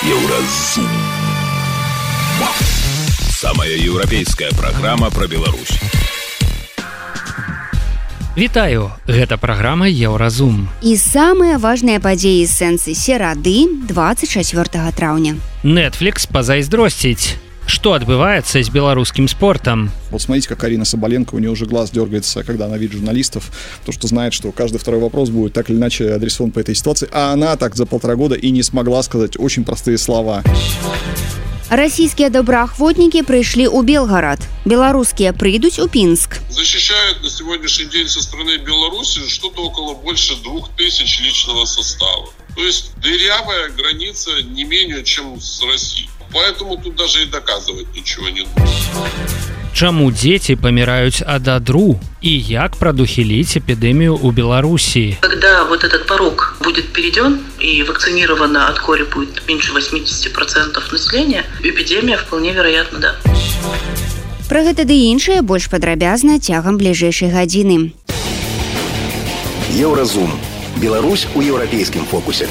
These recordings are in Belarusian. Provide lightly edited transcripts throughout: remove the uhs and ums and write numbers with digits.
Еўразум. Самая еўрапейская праграма пра Беларусь. Вітаю, гэта праграма Еўразум. І самыя важныя падзеі з сэнсы серады 24 траўня. Netflix позайздросціць. Что отбывается с белорусским спортом? Вот смотрите, как Арина Соболенко, у нее уже глаз дергается, когда она видит журналистов, потому что знает, что каждый второй вопрос будет так или иначе адресован по этой ситуации, а она так за 1,5 года и не смогла сказать очень простые слова. Российские добраахвотники пришли у Белгород. Белорусские придут у Пинск. Защищают на сегодняшний день со стороны Беларуси что-то около больше 2000 личного состава. То есть дырявая граница не менее, чем с Россией. Поэтому тут даже и доказывать ничего не нужно. Чаму дети помирают от одру и як прадухилить эпидемию у Белоруссии? Когда вот этот порог будет перейден и вакцинировано от кори будет меньше 80% населения, эпидемия вполне вероятно, да. Пра гэта ды іншае больш падрабязна цягам бліжэйшай гадзіны. Еўразум. Беларусь у еўрапейскім фокусе.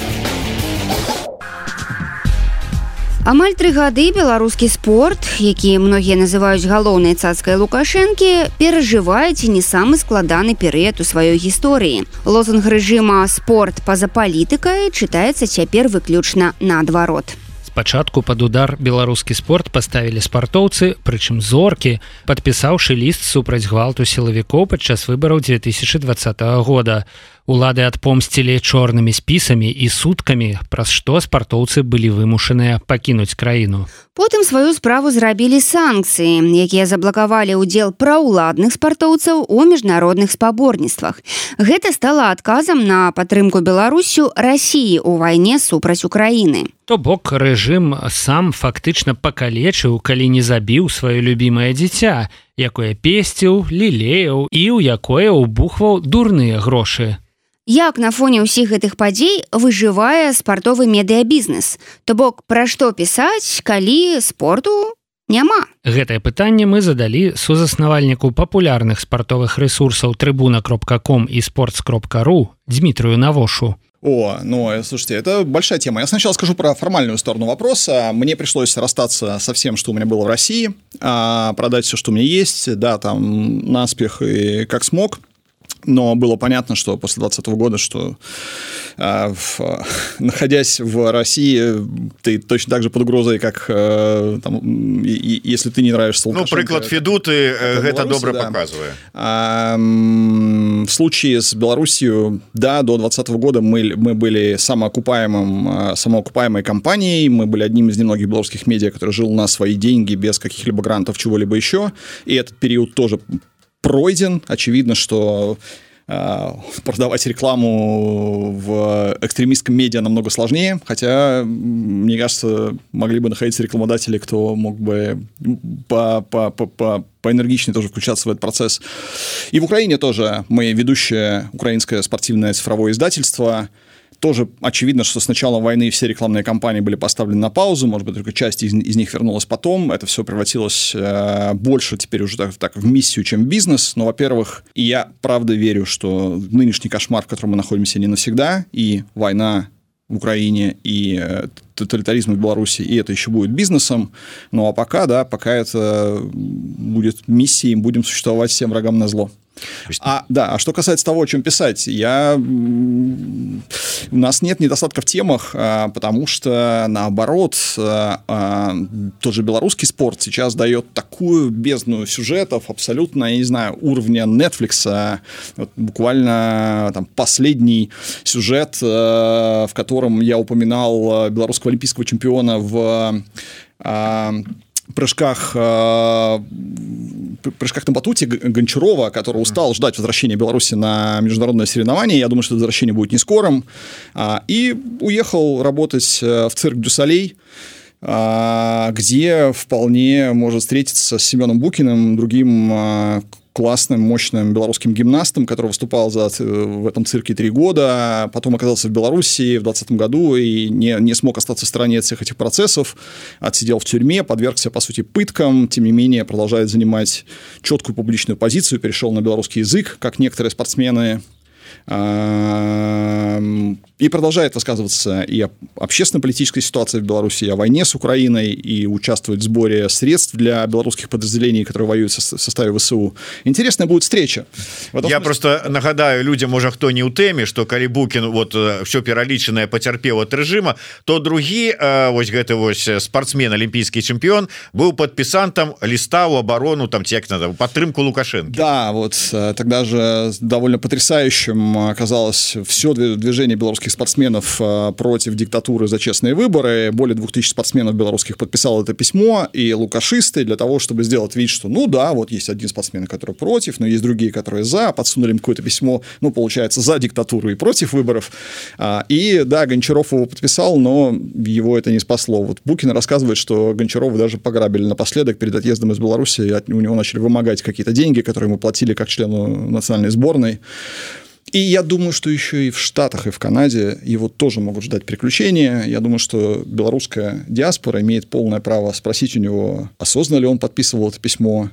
Амаль 3 гады беларускі спорт, які многія называюць галоўнай цацкай Лукашэнкі, перажывае ці не самы складаны перыяд у сваёй гісторыі. Лозунг рэжыма «Спорт па-за палітыкай» чытаецца цяпер выключна наадварот. Спачатку пад удар беларускі спорт паставілі спартоўцы, прычым зоркі, падпісаўшы ліст супраць гвалту сілавікоў падчас выбараў 2020 года. Улады адпомсцілі чорнымі спісамі і суткамі, праз што спартоўцы былі вымушаныя пакінуць краіну. Потым сваю справу зрабілі санкцыі, якія заблакавалі ўдзел праўладных спартоўцаў у міжнародных спаборніцтвах. Гэта стала адказам на падтрымку Беларусю Расіі ў вайне супраць Украіны. То бок рэжым сам фактычна пакалечыў, калі не забіў сваё любімае дзіця, якое песціў, лілеяў і ў якое ўбухваў дурныя грошы. Як на фоне ўсіх гэтых падзей выжывае спартовы медыябізнес? То бок, пра што пісаць, калі спорту няма? Гэтае пытанне мы задалі сузаснавальніку папулярных спартовых рэсурсаў tribuna.com и sports.ru Дмитрию Навошу. Слушайте, это большая тема. Я сначала скажу про формальную сторону вопроса. Мне пришлось расстаться со всем, что у меня было в России, продать все, что у меня есть, да, там, наспех и как смог. Но было понятно, что после 2020 года, что находясь в России, ты точно так же под угрозой, как если ты не нравишься Лукашенко. Приклад Федуты это добро показывает. В случае с Белоруссией, да, до 2020 года мы были самоокупаемой компанией, мы были одним из немногих белорусских медиа, который жил на свои деньги, без каких-либо грантов, чего-либо еще. И этот период тоже пройден. Очевидно, что продавать рекламу в экстремистском медиа намного сложнее, хотя, мне кажется, могли бы находиться рекламодатели, кто мог бы поэнергичнее тоже включаться в этот процесс. И в Украине тоже мы ведущее украинское спортивное цифровое издательство. Тоже очевидно, что с начала войны все рекламные кампании были поставлены на паузу, может быть, только часть из них вернулась потом. Это все превратилось больше теперь уже так в миссию, чем в бизнес. Но, во-первых, и я правда верю, что нынешний кошмар, в котором мы находимся, не навсегда, и война в Украине, и тоталитаризм в Беларуси, и это еще будет бизнесом. Ну, а пока это будет миссией, будем существовать всем врагам назло. А что касается того, о чем писать, у нас нет недостатка в темах, потому что, наоборот, тот же белорусский спорт сейчас дает такую бездну сюжетов абсолютно, я не знаю, уровня Netflix. Вот буквально там последний сюжет, в котором я упоминал белорусского олимпийского чемпиона в прыжках на батуте Гончарова, который устал ждать возвращения Беларуси на международное соревнование. Я думаю, что это возвращение будет не скорым. И уехал работать в цирк Дю Солей, где вполне может встретиться с Семеном Букиным, другим классным, мощным белорусским гимнастом, который выступал в этом цирке 3 года, потом оказался в Белоруссии в 2020 году и не смог остаться в стороне от всех этих процессов, отсидел в тюрьме, подвергся, по сути, пыткам, тем не менее продолжает занимать четкую публичную позицию, перешел на белорусский язык, как некоторые спортсмены. и продолжает высказываться и о общественно-политической ситуации в Беларуси, и о войне с Украиной, и участвует в сборе средств для белорусских подразделений, которые воюют в составе ВСУ. Интересная будет встреча. Я просто нагадаю людям, можа хто не ў тэме, што калі Букін вот все пералічанае пацярпеў ад рэжыма, то другі вось гэты вось спортсмен, алімпійскі чэмпіён быў падпісантам ліста ў абарону там ці як надо падтрымку Лукашенко. Да, вот тогда же довольно потрясающим оказалось все движение белорусских спортсменов против диктатуры за честные выборы. Более 2000 спортсменов белорусских подписало это письмо, и лукашисты для того, чтобы сделать вид, что ну да, вот есть один спортсмен, который против, но есть другие, которые за, подсунули им какое-то письмо, ну, получается, за диктатуру и против выборов. И да, Гончаров его подписал, но его это не спасло. Вот Букин рассказывает, что Гончарова даже пограбили напоследок перед отъездом из Беларуси, и у него начали вымогать какие-то деньги, которые ему платили как члену национальной сборной. И я думаю, что еще и в Штатах, и в Канаде его тоже могут ждать приключения. Я думаю, что белорусская диаспора имеет полное право спросить у него, осознанно ли он подписывал это письмо,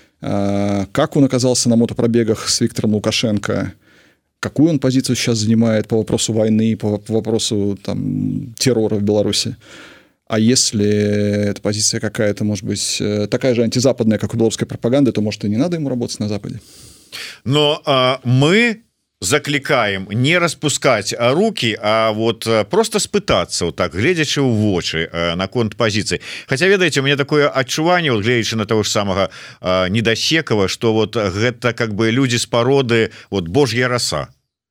как он оказался на мотопробегах с Виктором Лукашенко, какую он позицию сейчас занимает по вопросу войны, по вопросу там, террора в Беларуси. А если эта позиция какая-то, может быть, такая же антизападная, как у белорусской пропаганды, то, может, и не надо ему работать на Западе. Но мы закликаем не распускать руки, а вот просто спытаться вот так, глядячи ў вочы наконт позиции. Хотя, ведаете, у меня такое адчуванне, вот, глядячи на того же самого Недосекова, что вот гэта как бы люди с породы вот божья роса.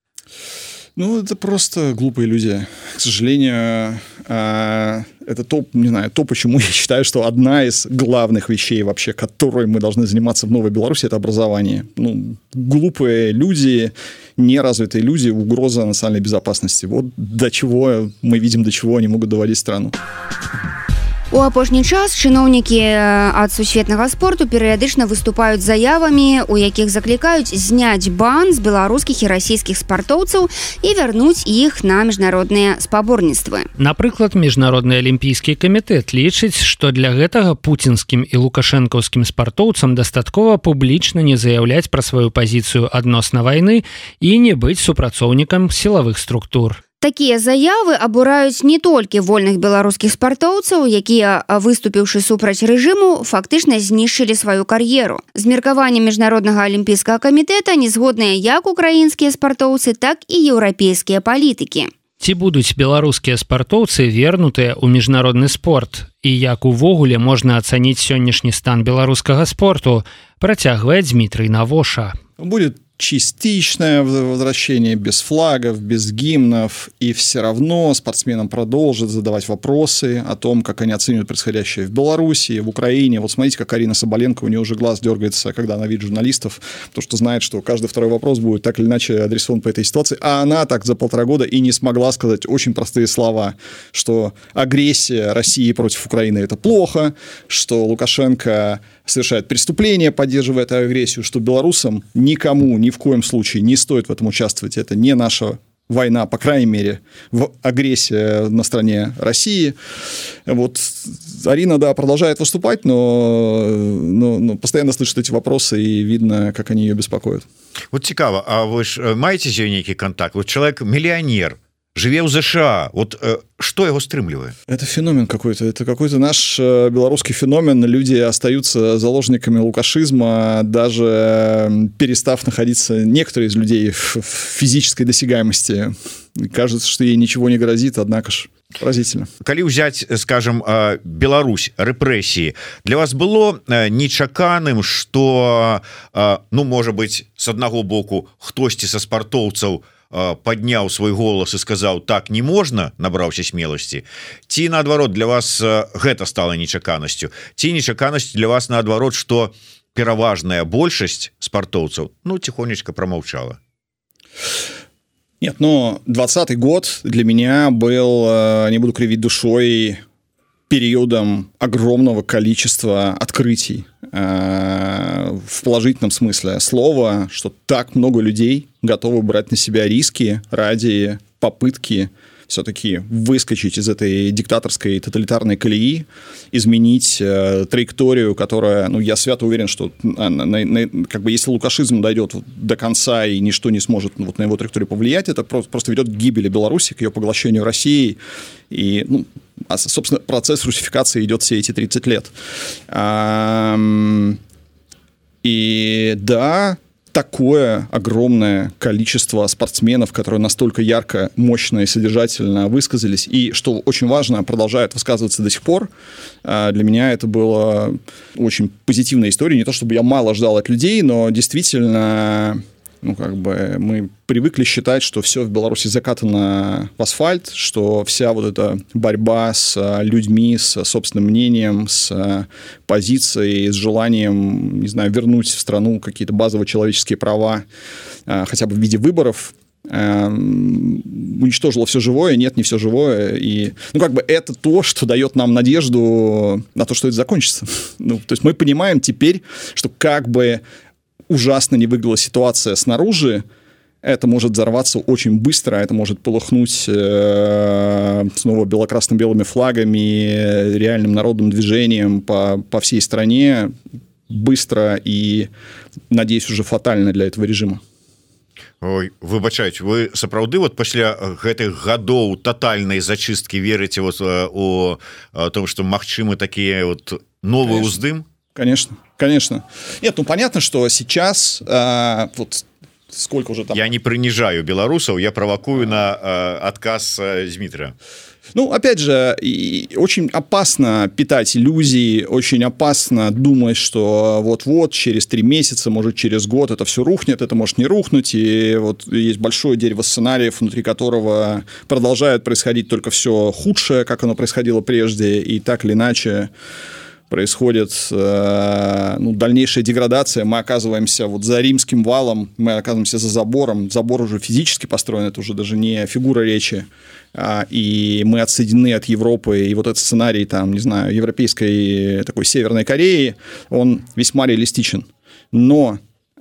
Ну, это просто глупые люди. К сожалению, это то, не знаю, то, почему я считаю, что одна из главных вещей вообще, которой мы должны заниматься в Новой Беларуси, это образование. Ну, глупые люди, неразвитые люди, угроза национальной безопасности. Вот до чего мы видим, до чего они могут доводить страну. У апошні час чыноўнікі ад сусветнага спорту перыядычна выступаюць з заявамі, у якіх заклікаюць зняць бан з беларускіх і расійскіх спартоўцаў і вярнуць іх на міжнародныя спаборніцтвы. Напрыклад, міжнародны алімпійскі камітэт лічыць, што для гэтага пуцінскім і лукашэнкаўскім спартоўцам дастаткова публічна не заяўляць пра сваю пазіцыю адносна вайны і не быць супрацоўнікам сілавых структур. Такія заявы абураюць не толькі вольных беларускіх спартоўцаў, якія, выступіўшы супраць рэжыму, фактычна знішчылі сваю кар'еру. З меркаваннем міжнароднага алімпійскага камітэта не згодныя як украінскія спартоўцы, так і еўрапейскія палітыкі. Ці будуць беларускія спартоўцы вернутыя ў міжнародны спорт? І як увогуле можна ацаніць сённяшні стан беларускага спорту, працягвае Дмітрый Навоша. Будет частичное возвращение без флагов, без гимнов, и все равно спортсменам продолжат задавать вопросы о том, как они оценивают происходящее в Беларуси, в Украине. Вот смотрите, как Арина Соболенко, у нее уже глаз дергается, когда она видит журналистов, потому что знает, что каждый второй вопрос будет так или иначе адресован по этой ситуации, а она так за 1,5 года и не смогла сказать очень простые слова, что агрессия России против Украины – это плохо, что Лукашенко совершает преступления, поддерживая эту агрессию, что белорусам никому ни в коем случае не стоит в этом участвовать. Это не наша война, по крайней мере, агрессия на стороне России. Вот Арина, да, продолжает выступать, но постоянно слышит эти вопросы, и видно, как они ее беспокоят. Вот цікава, а вы ж маеце з ёй нейкі контакт? Вот человек миллионер, живе в США. Вот что его стрымливает? Это феномен какой-то. Это какой-то наш белорусский феномен. Люди остаются заложниками лукашизма, даже перестав находиться, некоторые из людей, в физической досягаемости. Кажется, что ей ничего не грозит, однако ж поразительно. Калі взять, скажем, Беларусь, рэпрэсіі, для вас было нечаканым, что, ну, может быть, с одного боку хтосьці са спартоўцаў подняў свой голос и сказал, так не можно, набраўся смелости, ці наадварот для вас гэта стало нечаканасцю, ці нечаканасць для вас наадварот, что пераважная большасць спартоўцаў, ну, тихонечко промолчала? Нет, но 2020 год для меня был, не буду кривить душой, периодом огромного количества открытий в положительном смысле слова, что так много людей готовы брать на себя риски ради попытки все-таки выскочить из этой диктаторской тоталитарной колеи, изменить траекторию, которая, ну, я свято уверен, что как бы если лукашизм дойдет до конца и ничто не сможет вот на его траекторию повлиять, это просто ведет к гибели Беларуси, к ее поглощению Россией. И, ну, собственно, процесс русификации идет все эти 30 лет. И да, такое огромное количество спортсменов, которые настолько ярко, мощно и содержательно высказались, и, что очень важно, продолжают высказываться до сих пор. Для меня это была очень позитивная история. Не то, чтобы я мало ждал от людей, но действительно, ну, как бы мы привыкли считать, что все в Беларуси закатано в асфальт, что вся вот эта борьба с людьми, с собственным мнением, с позицией, с желанием, не знаю, вернуть в страну какие-то базовые человеческие права, хотя бы в виде выборов, уничтожила все живое. Нет, не все живое. И, ну, как бы это то, что дает нам надежду на то, что это закончится. Ну, то есть мы понимаем теперь, что как бы ужасно не выглядела ситуация снаружи, это может взорваться очень быстро, это может полыхнуть снова бело-красно-белыми флагами, реальным народным движением по всей стране быстро и, надеюсь, уже фатально для этого режима. Ой, выбачаюць, вы сапраўды вот пасля гэтых гадоў тотальнай зачисткі верыце вот у том, что магчымы такія вот новый уздым? Конечно, конечно. Нет, ну понятно, что сейчас вот сколько уже там... Я не принижаю белорусов, я провокую на отказ Дмитрия. Ну, опять же, очень опасно питать иллюзии, очень опасно думать, что вот-вот через 3 месяца, может, через год это все рухнет, это может не рухнуть, и вот есть большое дерево сценариев, внутри которого продолжает происходить только все худшее, как оно происходило прежде, и так или иначе происходит дальнейшая деградация, мы оказываемся вот за Римским валом, мы оказываемся за забором, забор уже физически построен, это уже даже не фигура речи, и мы отсоединены от Европы, и вот этот сценарий, там, не знаю, европейской такой Северной Кореи, он весьма реалистичен, но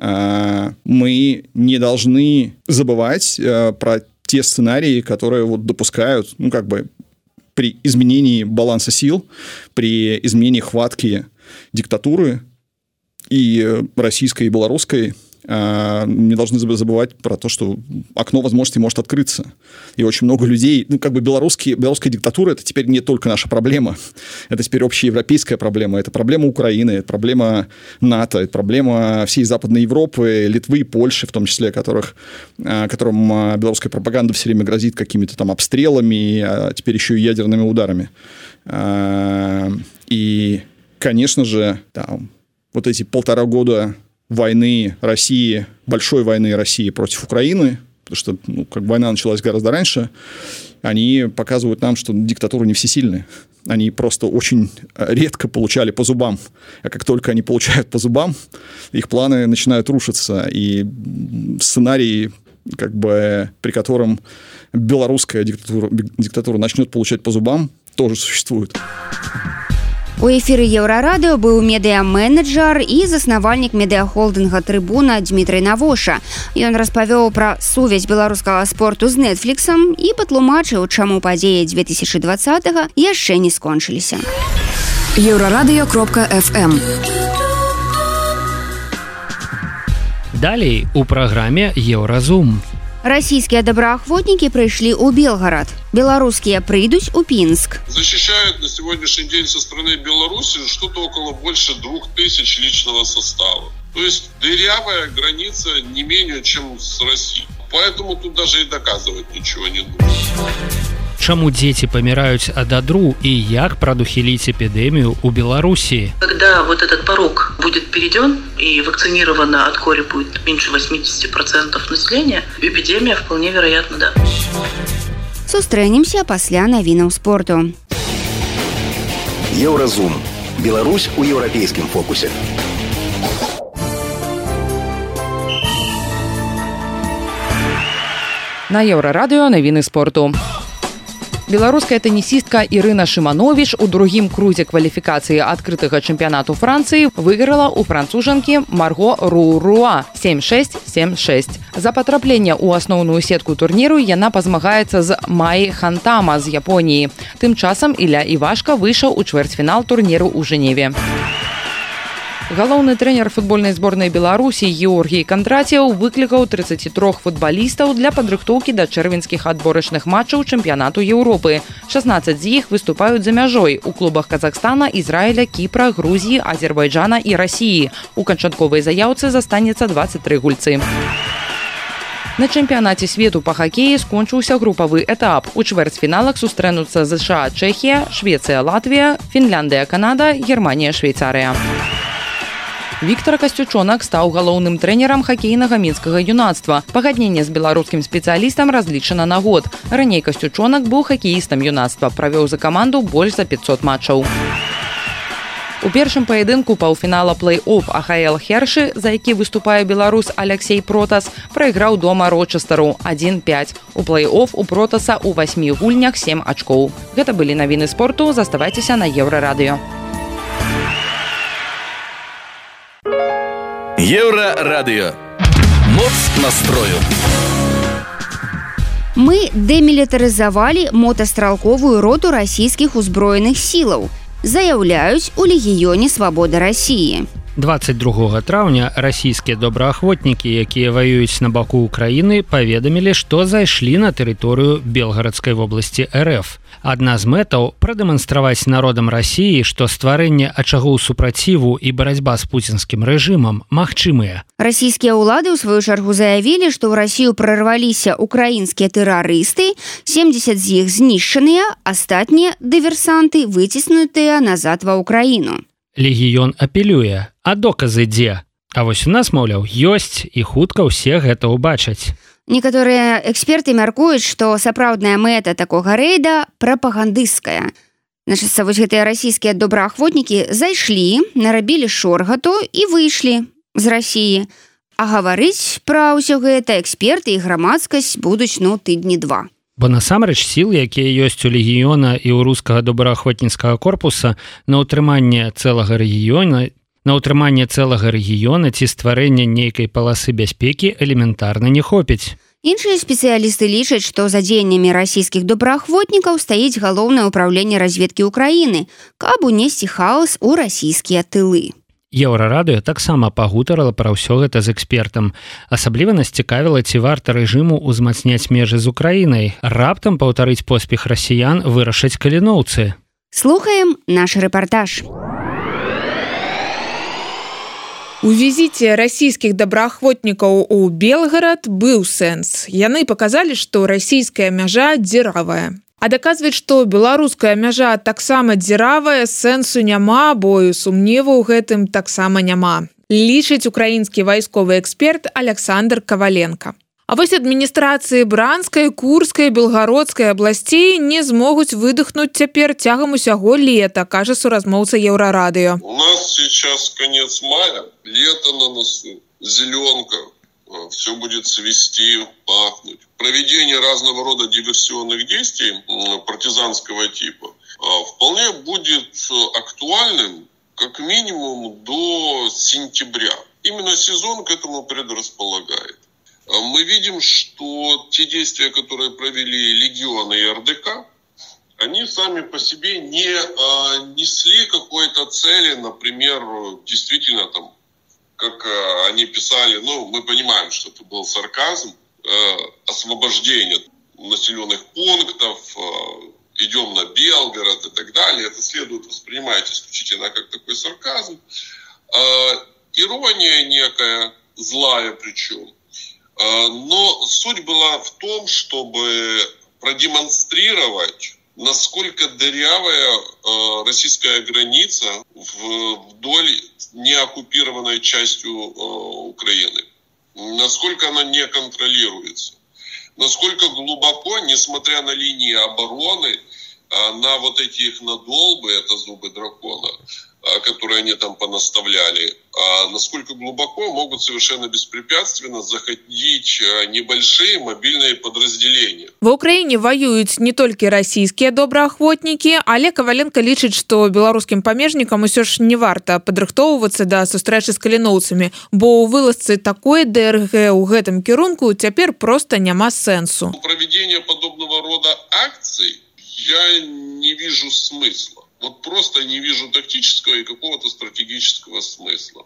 мы не должны забывать про те сценарии, которые вот допускают, ну, как бы, при изменении баланса сил, при изменении хватки диктатуры и российской, и белорусской, не должны забывать про то, что окно возможностей может открыться. И очень много людей, ну, как бы белорусская диктатура — это теперь не только наша проблема, это теперь общеевропейская проблема, это проблема Украины, это проблема НАТО, это проблема всей Западной Европы, Литвы и Польши, в том числе, которым белорусская пропаганда все время грозит какими-то там обстрелами, а теперь еще и ядерными ударами. И, конечно же, там, вот эти 1,5 года войны России, большой войны России против Украины, потому что, ну, как война началась гораздо раньше, они показывают нам, что диктатуры не всесильны. Они просто очень редко получали по зубам. А как только они получают по зубам, их планы начинают рушиться. И сценарий, как бы, при котором белорусская диктатура начнет получать по зубам, тоже существует. У эфіры Еўрарадыо быў медыа-менеджер і заснавальнік медыахолдынга «Трыбуна» Дмітрый Навоша. Ён распавёў пра сувязь беларускага спорту з Нетфліксам і патлумачыў, чаму падзеі 2020-го яшчэ не скончыліся. Еўрарадыё.фм. Далей у праграме «Еўразум». Российские доброохотники пришли у Белгород. Белорусские придут у Пинск. Защищают на сегодняшний день со стороны Беларуси что-то около больше 2000 личного состава. То есть дырявая граница не менее, чем с Россией. Поэтому тут даже и доказывать ничего не нужно. Чаму дети помирают от одру и як продухилить эпидемию у Белоруссии? Когда вот этот порог будет перейден и вакцинировано от кори будет меньше 80% населения, эпидемия вполне вероятно, да. Сустрэнемся пасля навінаў спорту. Еўразум. Беларусь у еўрапейскім фокусе. На Еўрарадыё навіны спорту. Беларуская теннисістка Ірына Шыманович у другім крузе кваліфікацыі адкрытага чэмпіянату Францыі выйграла ў францужанкі Марго Руруа 7-6, 7-6. За патрапленне ў асноўную сетку турніру яна пазмагаецца з Маі Хантама з Японіі. Тым часам Ілля Івашка выйшаў у чвэрцьфінал турніру ў Жэневе. Галоўны трэнер футбольнай зборнай Беларусі Георгій Кандраціў выклікаў 33 футбалістаў для падрыхтоўкі да чэрвеньскіх адборачных матчаў чэмпіянату Еўропы. 16 з іх выступаюць за мяжой у клубах Казахстана, Ізраіля, Кіпра, Грузіі, Азербайджана і Расіі. У канчатковай заяўцы застанецца 23 гульцы. На чэмпіянаце свету па хакеі скончыўся групавы этап. У чвэрцьфіналах сустрэнуцца ЗША, Чэхія, Швецыя, Латвія, Фінляндыя, Канада, Германія, Швейцарыя. Віктор Касцючонак стаў галоўным трэнерам хакейнага мінскага юнацтва. Пагадненне з беларускім спецыялістам разлічана на год. Раней Касцючонак быў хакеістам юнацтва, правёў за каманду больш за 500 матчаў. У першым паядынку паўфінала плэй-офф АХЛ Хершы, за які выступае беларус Аляксей Протас, прайграў дома Рочестару 1-5. У плэй-офф у Протаса ў 8 гульнях 7 ачкоў. Гэта былі навіны спорту, заставайцеся на Еўрарадыё. Еўрарадыё. Моц настрою. Мы дэмілітарызавалі мотастралковую роту расійскіх узброеных сілаў, заяўляюць у Легіёне Свабода Расіі. 22 траўня расійскія добраахвотнікі, якія ваююць на баку Украіны, паведамілі, што зайшлі на тэрыторыю Белгарадскай вобласці РФ. Адна з мэтаў – прадэманстраваць народам Расіі, што стварэнне ачагоў супраціву і барацьба з пуцінскім рэжымам магчымыя. Расійскія ўлады ў сваю чаргу заявілі, што ў Расію прарваліся украінскія тэрарысты, 70 з іх знішчаныя, астатнія дыверсанты выціснутыя назад ва Ўкраіну. Легіён апелюе, а доказы дзе? А вось у нас, маўляў, ёсць і хутка ўсе гэта ўбачаць. Некаторыя эксперты мяркуюць, што сапраўдная мэта такога рэйда прапагандысцкая. Значыцца, вось гэтыя расійскія добраахвотнікі зайшлі, нарабілі шоргату і выйшлі з Расіі. А гаварыць пра ўсё гэта эксперты і грамадскасць будуць, тыдні 2. Бо насамрэч сіл, якія ёсць у Легіёна і ў рускага добраахвотніцкага корпуса на ўтрыманне цэлага рэгіёна ці стварэння нейкай паласы бяспекі элементарна не хопіць. Іншыя спецыялісты лічаць, што за дзеяннямі расійскіх добраахвотнікаў стаіць галоўнае ўпраўленне разведкі Ўкраіны, каб унесці хаос у расійскія тылы. Еўрарадыё таксама пагутарыла пра ўсё гэта з экспертам. Асабліва нас цікавіла, ці варта рэжыму ўзмацняць межы з Украінай. Раптам паўтарыць поспех расіян вырашаць каліноўцы. Слухаем наш рэпартаж. У візіце расійскіх добраахвотнікаў у Белгарад быў сэнс. Яны паказалі, што расійская мяжа дзіравая. А даказваць, што беларуская мяжа таксама дзіравая, сэнсу няма, бо і сумневу ў гэтым таксама няма. Лічыць украінскі вайсковы эксперт Александр Каваленко. А вось адміністрацыі Бранскай, Курскай, Белгародскай абласцей не змогуць выдохнуць цяпер цягам усяго лета, кажа суразмоўца Еўрарадыё. У нас сейчас конец мая, лето на носу, зеленка. Все будет цвести, пахнуть. Проведение разного рода диверсионных действий партизанского типа вполне будет актуальным как минимум до сентября. Именно сезон к этому предрасполагает. Мы видим, что те действия, которые провели Легион и РДК, они сами по себе не несли какой-то цели, например, действительно там, как они писали, мы понимаем, что это был сарказм, освобождение населенных пунктов, идем на Белгород и так далее. Это следует воспринимать исключительно как такой сарказм. Ирония некая, злая причем. Но суть была в том, чтобы продемонстрировать, насколько дырявая российская граница вдоль неоккупированной частью Украины. Насколько она не контролируется. Насколько глубоко, несмотря на линии обороны, на вот эти их надолбы, это зубы дракона, которые они там понаставляли, насколько глубоко могут совершенно беспрепятственно заходить небольшие мобильные подразделения. В Украине воюют не только российские добраахвотники, але Коваленко лічыць, што беларускім памежнікам усё ж не варта падрыхтоўвацца да сустрэчы з каліноўцамі, бо ў вылазцы такой ДРГ ў гэтым кірунку цяпер проста няма сэнсу. Проведение подобного рода акций я не вижу смысла. Вот просто не вижу тактического и какого-то стратегического смысла.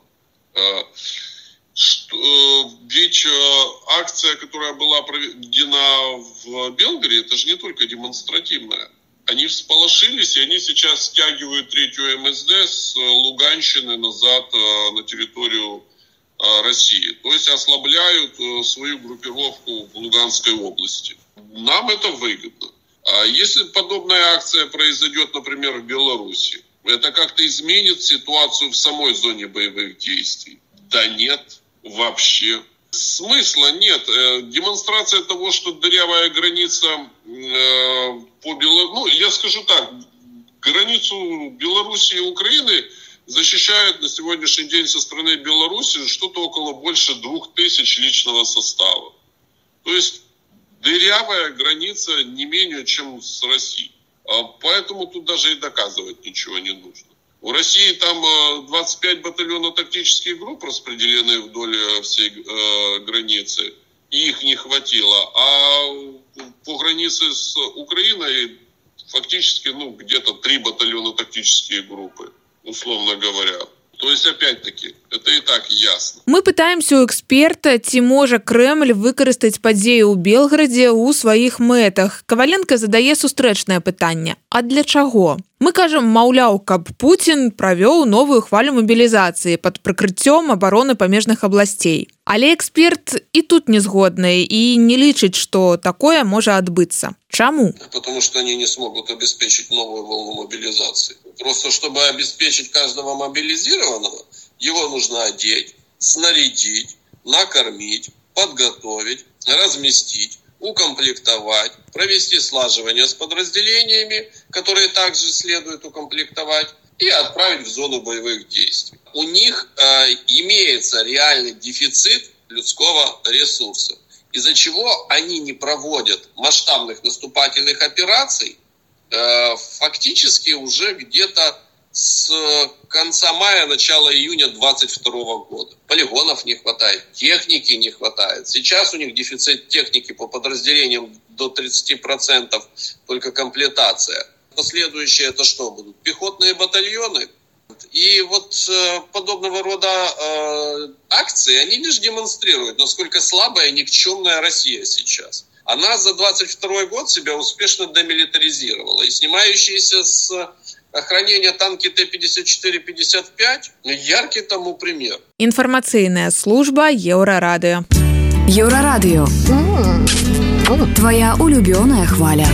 Ведь акция, которая была проведена в Белгороде, это же не только демонстративная. Они всполошились, и они сейчас стягивают третью МСД с Луганщины назад на территорию России. То есть ослабляют свою группировку в Луганской области. Нам это выгодно. А если подобная акция произойдет, например, в Беларуси, это как-то изменит ситуацию в самой зоне боевых действий? Да нет, вообще. Смысла нет. Демонстрация того, что дырявая граница по Беларуси... Ну, я скажу так, границу Беларуси и Украины защищает на сегодняшний день со стороны Беларуси что-то около больше 2000 личного состава. То есть дырявая граница не менее, чем с Россией. Поэтому тут даже и доказывать ничего не нужно. У России там 25 батальонов тактических групп распределены вдоль всей границы, и их не хватило. А по границе с Украиной фактически где-то 3 батальона тактические группы, условно говоря. То есть, опять-таки, это и так ясно. Мы пытаемся у эксперта, ці можа Кремль выкарыстаць падзеі ў Белгарадзе ў сваіх мэтах. Коваленко задае сустрэчнае пытанне. А для чаго? Мы кажам, маўляў, каб Путін правёў новую хвалю мобілізацыі пад прыкрыццём абароны памежных абласцей. Але эксперт і тут не згодны і не лічыць, што такое можа адбыцца. Чаму? Потому что они не смогут обеспечить новую волну мобилизации. Просто чтобы обеспечить каждого мобилизированного, его нужно одеть, снарядить, накормить, подготовить, разместить, укомплектовать, провести слаживание с подразделениями, которые также следует укомплектовать, и отправить в зону боевых действий. У них имеется реальный дефицит людского ресурса, из-за чего они не проводят масштабных наступательных операций фактически уже где-то с конца мая, начала июня 2022 года. Полигонов не хватает, техники не хватает. Сейчас у них дефицит техники по подразделениям до 30%, только комплектация. Последующее это что будут? Пехотные батальоны. И вот подобного рода акции, они лишь демонстрируют, насколько слабая и никчемная Россия сейчас. Она за 22 год себя успешно демилитаризировала. И снимающиеся с охранения танки Т-54-55 яркий тому пример. Информационная служба Еврорадио. Еврорадио. Твоя улюбленная хваля.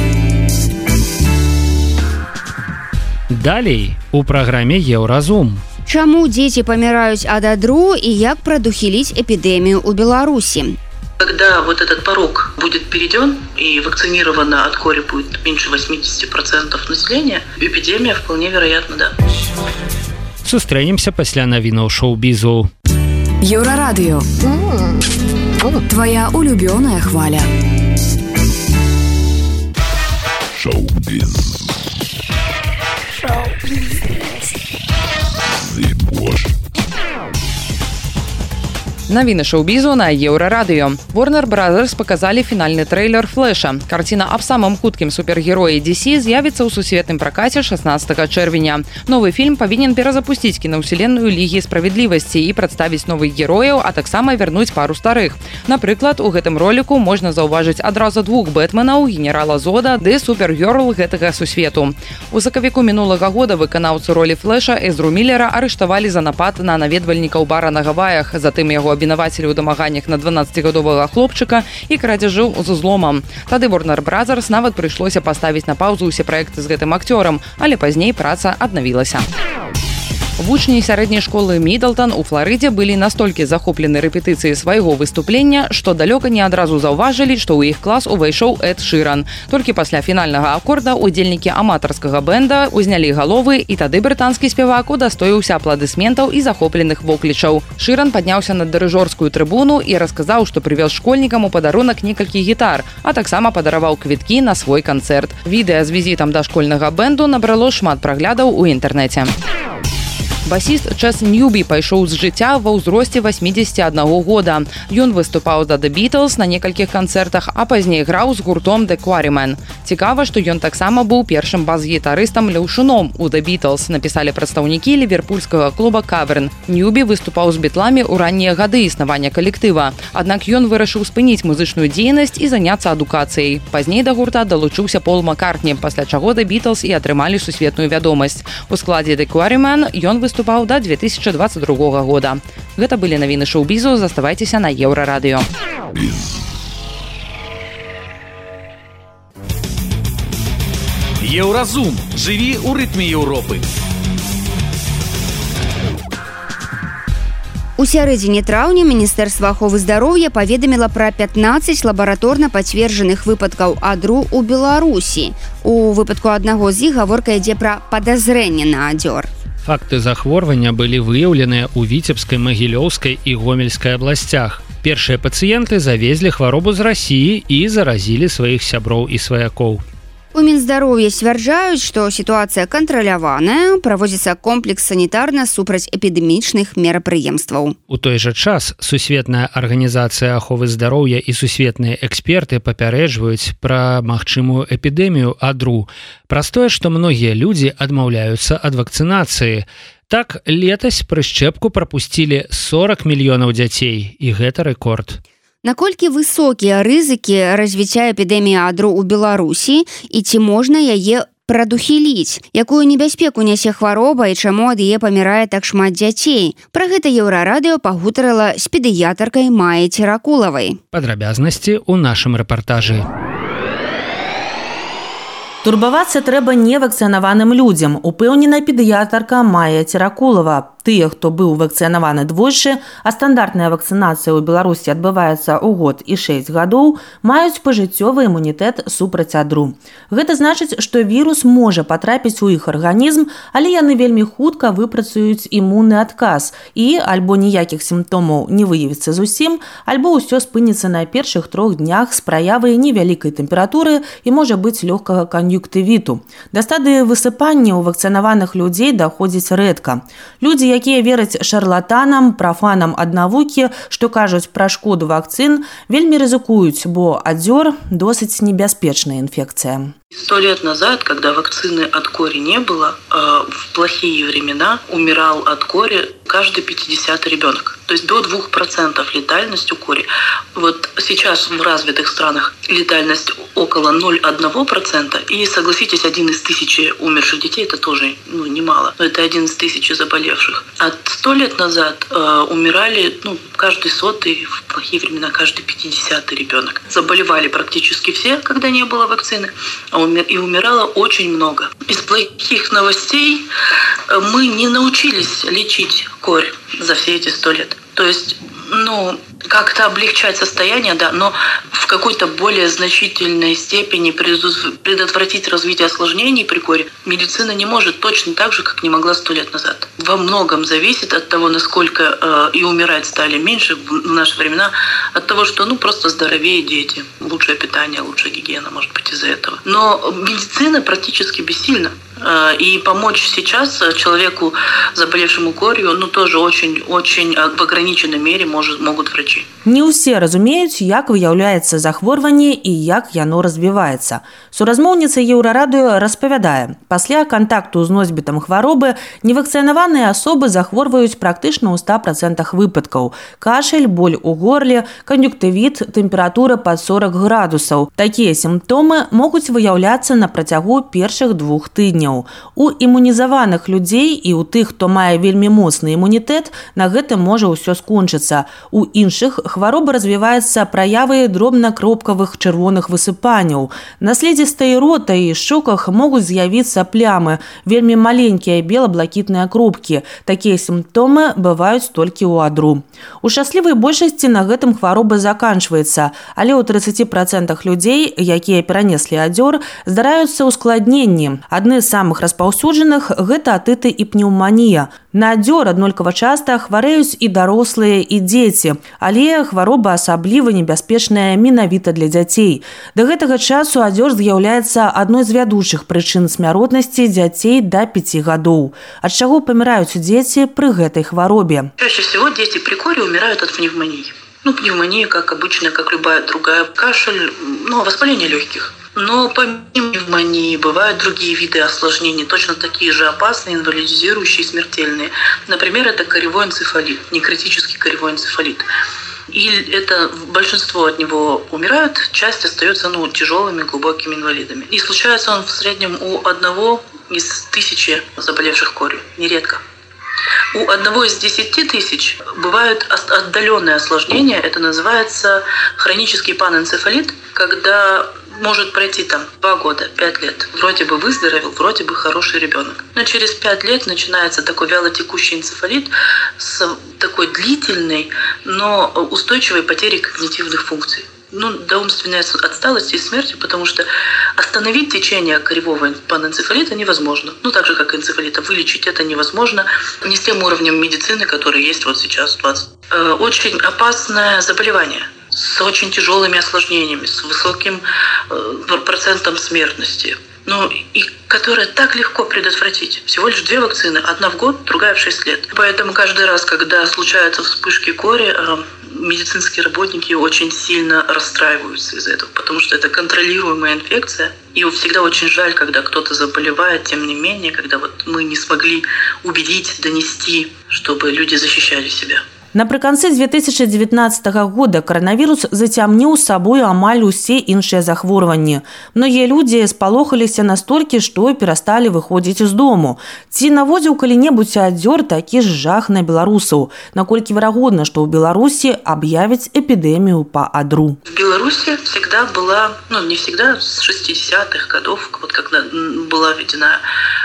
Далей у праграме Еўразум. Чаму дзеці паміраюць ад адру і як прадухіліць эпідэмію ў Беларусі? Когда вот этот порог будет перейден и вакцинировано от кори будет меньше 80% населения, эпидемия вполне вероятно, да. Сустрэнемся пасля навінаў шоу-бізу. Еврорадио. Твоя улюбленная хваля. Шоу-біз. Навіны шоу-бізу на Еўрарадыё. Warner Brothers паказалі фінальны трэйлер «Флэша». Карціна аб самым хуткім супергероі DC з'явіцца ў сусветным пракаце 16 чэрвеня. Новы фільм павінен перазапусціць кінаўселенную Лігі справядлівасці і прадставіць новых герояў, а таксама вярнуць пару старых. Напрыклад, у гэтым роліку можна заўважыць адразу 2 бэтменаў, генерала Зода ды супергерл гэтага сусвету. У сакавіку мінулага года выканаўцу ролі Флэша Эзру Міллера арыштавалі за напад на наведвальнікаў бара на Гаваях, затым яго абвінавацілі ў дамаганнях на 12гадовага хлопчыка і крадзяжы з узломам. Тады Warner Brothers нават прыйшлося паставіць на паўзу ўсе праекты з гэтым акцёрам, але пазней праца аднавілася. Вучні сярэдняй школы Мідлтон у Флорыдзе былі настолькі захоплены рэпетыцыяй свайго выступлення, што далёка не адразу заўважылі, што ў іх клас увайшоў Эд Шыран. Толькі пасля фінальнага акорда удзельнікі аматарскага бэнда узнялі галовы, і тады брытанскі спявак удастоіўся апладысментаў і захопленых воклічаў. Шыран падняўся на дырыжорскую трыбуну і расказаў, што прывёз школьнікам у падарунак некалькі гітар, а таксама падараваў квіткі на свой канцэрт. Відэа з візітам да школьнага бэнду набрало шмат праглядаў у інтэрнэце. Басіст Чэс Ньюбі пайшоў з жыцця ва ўзросце 81 года. Ён выступаў за The Beatles на некалькіх канцэртах, а пазней граў з гуртом The Quarrymen. Цікава, што ён таксама быў першым бас-гітарыстам ляўшуном у The Beatles, напісалі прадстаўнікі ліверпульскага клуба Каверн. Ньюбі выступаў з бітламі ў раннія гады існавання калектыва. Аднак ён вырашыў спыніць музычную дзейнасць і заняцца адукацыяй. Пазней да гурта далучыўся Пол Маккартні, пасля чаго The Beatles і атрымалі сусветную вядомасць. У складзе The Quarrymen ён выступаў да 2022 года. Гэта былі навіны шоу-бізу, заставайцеся на Еўрарадыё. Еўразум. Жыві ў рытме Еўропы. У сярэдзіне траўня Міністэрства аховы здароўя паведаміла пра 15 лабараторна пацверджаных выпадкаў адру ў Беларусі. У выпадку аднаго з іх гаворка ідзе пра падазрэнне на адзёр. Факты захворвання былі выяўленыя ў Віцебскай, Магілёўскай і Гомельскай абласцях. Першыя пацыенты завезлі хваробу з Расіі і заразілі сваіх сяброў і сваякоў. У Мінздароўя сцвярджаюць, што сітуацыя кантраляваная, праводзіцца комплекс санітарна-супрацьэпідэмічных мерапрыемстваў. У той жа час Сусветная арганізацыя аховы здароўя і сусветныя эксперты папярэджваюць пра магчымую эпідэмію адру. Праз тое, што многія людзі адмаўляюцца ад вакцынацыі. Так, летась прышчэпку прапусцілі 40 мільёнаў дзяцей, і гэта рэкорд. Наколькі высокія рызыкі развіцця эпідэміі адру ў Беларусі і ці можна яе прадухіліць? Якую небяспеку нясе хвароба і чаму ад яе памірае так шмат дзяцей? Пра гэта Еўрарадыё пагутарыла з педыятаркай Майяй Церакулавай. Падрабязнасці ў нашым рэпартажы. Турбавацца трэба невакцынаваным людзям, упэўнена педыятарка Майя Церакулава. Тыя, хто быў вакцынаваны двойчы, а стандартная вакцынацыя ў Беларусі адбываецца ў год і 6 гадоў, маюць пажыццёвы імунітэт супраць адру. Гэта значыць, што вірус можа патрапіць у іх арганізм, але яны вельмі хутка выпрацуюць імунны адказ і альбо ніякіх сімптомаў не выявіцца зусім, альбо ўсё спыніцца на першых 3 днях з праявай невялікай тэмпературы і можа быць лёгкага кан'юнктывіту. Да стадыі высыпання ў вакцынаваных людзей даходзіць рэдка. Людзі, якія вераць шарлатанам, прафанам ад навукі, што кажуць пра шкоду вакцын, вельмі рызыкуюць, бо адзёр досыць небяспечная інфекцыя. 100 лет назад, когда вакцины от кори не было, в плохие времена умирал от кори каждый 50-й ребенок. То есть до 2% летальность у кори. Вот сейчас в развитых странах летальность около 0,1%. И, согласитесь, 1 из 1000 умерших детей – это тоже немало. Но это 1 из 1000 заболевших. А 100 лет назад умирали каждый 100-й, в плохие времена каждый 50-й ребенок. Заболевали практически все, когда не было вакцины. И умирало очень много. Из плохих новостей мы не научились лечить корь за все эти 100 лет. То есть, как-то облегчать состояние, да, но в какой-то более значительной степени предотвратить развитие осложнений при коре медицина не может точно так же, как не могла 100 лет назад. Во многом зависит от того, насколько и умирать стали меньше в наши времена, от того, что просто здоровее дети, лучшее питание, лучшая гигиена, может быть, из-за этого. Но медицина практически бессильна. И помочь сейчас человеку, заболевшему корью, тоже очень в ограниченной мере могут врачи. Не ўсе разумеюць, як выяўляецца захворванне і як яно развіваецца. Суразмоўніца Еўрарадыё распавядае, пасля кантакту з носьбітам хваробы невакцынаваныя асобы захворваюць практычна ў 100% выпадкаў. Кашель, боль у горле, кан'юнктывіт, тэмпература пад 40 градусаў. Такія сімптомы могуць выяўляцца на працягу першых 2 тыдняў. У імунізаваных людзей і ў тых, хто мае вельмі моцны імунітэт, на гэтым можа ўсё скончыцца. У іншых іншых хвароба развіваецца праявы дробна-кропкавых чырвоных высыпанняў. На слізістай рота і шчоках могуць з'явіцца плямы, вельмі маленькія бела-блакітныя кропкі. Такія сімптомы бываюць толькі ў адру. У шчаслівай большасці на гэтым хвароба заканчваецца, але ў 30% людзей, якія перанеслі адзёр, здараюцца ускладненні. Адны з самых распаўсюджаных – гэта атыты і пнеўманія. На адзёр аднолькава часта хварэюць і дарослыя, і дзеці, але хвароба асабліва небяспечная менавіта для дзяцей. Да гэтага часу адзёр з'яўляецца адной з вядучых прычын смяротнасці дзяцей да 5 гадоў. Ад чаго паміраюць дзеці пры гэтай хваробе? Чаще всего дети при коре умирают от пневмонии. Пневмония, как обычно, как любая другая, кашель, воспаление легких. Но помимо пневмонии бывают другие виды осложнений, точно такие же опасные, инвалидизирующие, смертельные. Например, это коревой энцефалит, некритический коревой энцефалит. И это большинство от него умирают, часть остается тяжелыми, глубокими инвалидами. И случается он в среднем у 1 из 1000 заболевших корью, нередко. У 1 из 10 тысяч бывают отдаленные осложнения, это называется хронический панэнцефалит, когда может пройти 2 года, 5 лет. Вроде бы выздоровел, вроде бы хороший ребенок. Но через 5 лет начинается такой вялотекущий энцефалит с такой длительной, но устойчивой потерей когнитивных функций. До умственной отсталости и смерти, потому что остановить течение коревого панэнцефалита невозможно. Так же, как энцефалита, вылечить это невозможно не с тем уровнем медицины, который есть сейчас в 20. Очень опасное заболевание с очень тяжелыми осложнениями, с высоким процентом смертности. И которое так легко предотвратить. Всего лишь 2 вакцины, одна в год, другая в 6 лет. Поэтому каждый раз, когда случаются вспышки кори, медицинские работники очень сильно расстраиваются из-за этого, потому что это контролируемая инфекция. И всегда очень жаль, когда кто-то заболевает, тем не менее, когда мы не смогли убедить, донести, чтобы люди защищали себя. Напрыканцы 2019 года коронавірус зацямніў сабою амаль усе іншыя захворванні. Многія людзі спалохаліся настолькі, што перасталі выходзіць з дому. Ці наводзіў калі-небудзь адзёр такі ж жах на беларусаў? Наколькі верагодна, што ў Беларусі аб'явяць эпідэмію па адру? В Беларуси всегда была, не всегда, с 60-х годов, когда была введена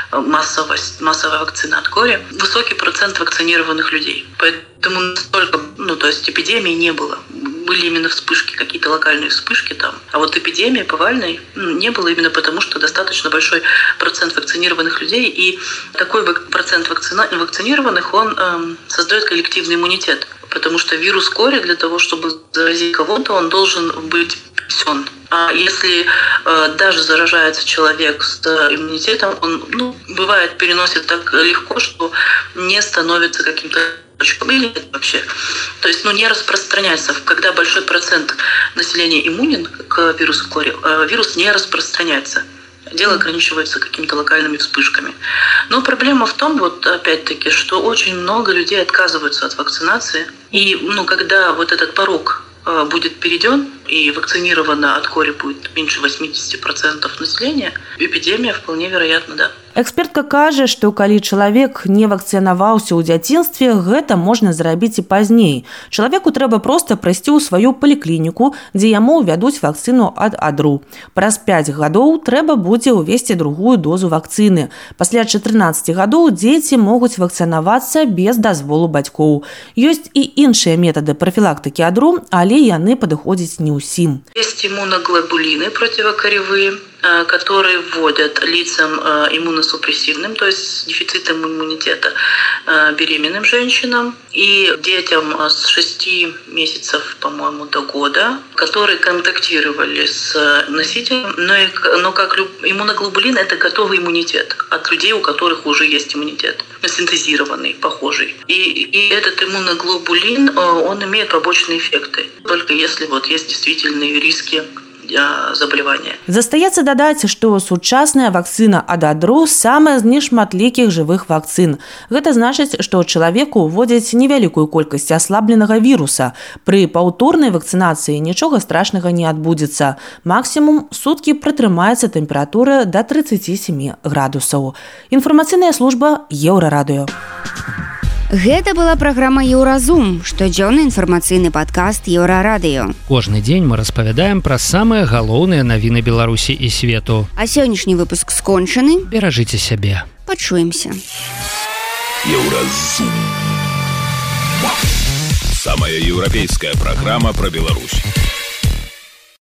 массовая вакцина от кори, высокий процент вакцинированных людей. Поэтому настолько, то есть эпидемии не было. Были именно вспышки, какие-то локальные вспышки там. А вот эпидемии повальной не было именно потому, что достаточно большой процент вакцинированных людей. И такой процент вакцинированных, он создает коллективный иммунитет. Потому что вирус кори для того, чтобы заразить кого-то, он должен быть перенесен. А если даже заражается человек с иммунитетом, он, бывает, переносит так легко, что не становится каким-то или вообще. То есть, не распространяется. Когда большой процент населения иммунен к вирусу кори, вирус не распространяется. Дело ограничивается какими-то локальными вспышками. Но проблема в том, опять-таки, что очень много людей отказываются от вакцинации. И, когда этот порог будет перейден и вакцинировано от кори будет меньше 80% населения, эпидемия вполне вероятно, да. Экспертка кажа, што калі чалавек не вакцынаваўся ў дзяцінстве, гэта можна зрабіць і пазней. Чалавеку трэба проста прайсці ў сваю паліклініку, дзе яму ўвядуць вакцыну ад адру. Праз 5 гадоў трэба будзе ўвесці другую дозу вакцыны. Пасля 14 гадоў дзеці могуць вакцынавацца без дазволу бацькоў. Ёсць і іншыя метады прафілактыкі адру, але яны падыходзяць не ўсім. Есть иммуноглобулины противокоревые, которые вводят лицам иммуносупрессивным, то есть с дефицитом иммунитета, беременным женщинам и детям с 6 месяцев, по-моему, до года, которые контактировали с носителем. Но как иммуноглобулин – это готовый иммунитет от людей, у которых уже есть иммунитет, синтезированный, похожий. И этот иммуноглобулин, он имеет побочные эффекты, только если есть действительные риски заболевания. Застаецца дадаць, што сучасная вакцына ад адру самая з нешматлікіх жывых вакцын. Гэта значыць, што чалавеку ўводзяць невялікую колькасць аслабленага віруса. Пры паўторнай вакцынацыі нічога страшнага не адбудзецца. Максімум суткі пратрымаецца тэмпература да 37 градусаў. Інфармацыйная служба Еўрарадыё. Гэта была праграма Еўразум, штодзённы інфармацыйны падкаст Еўрарадыё. Кожны дзень мы распавядаем пра самыя галоўныя навіны Беларусі і свету. А сённяшні выпуск скончаны. Беражыце сябе. Пачуемся. Еўразум. Самая еўрапейская праграма пра Беларусь.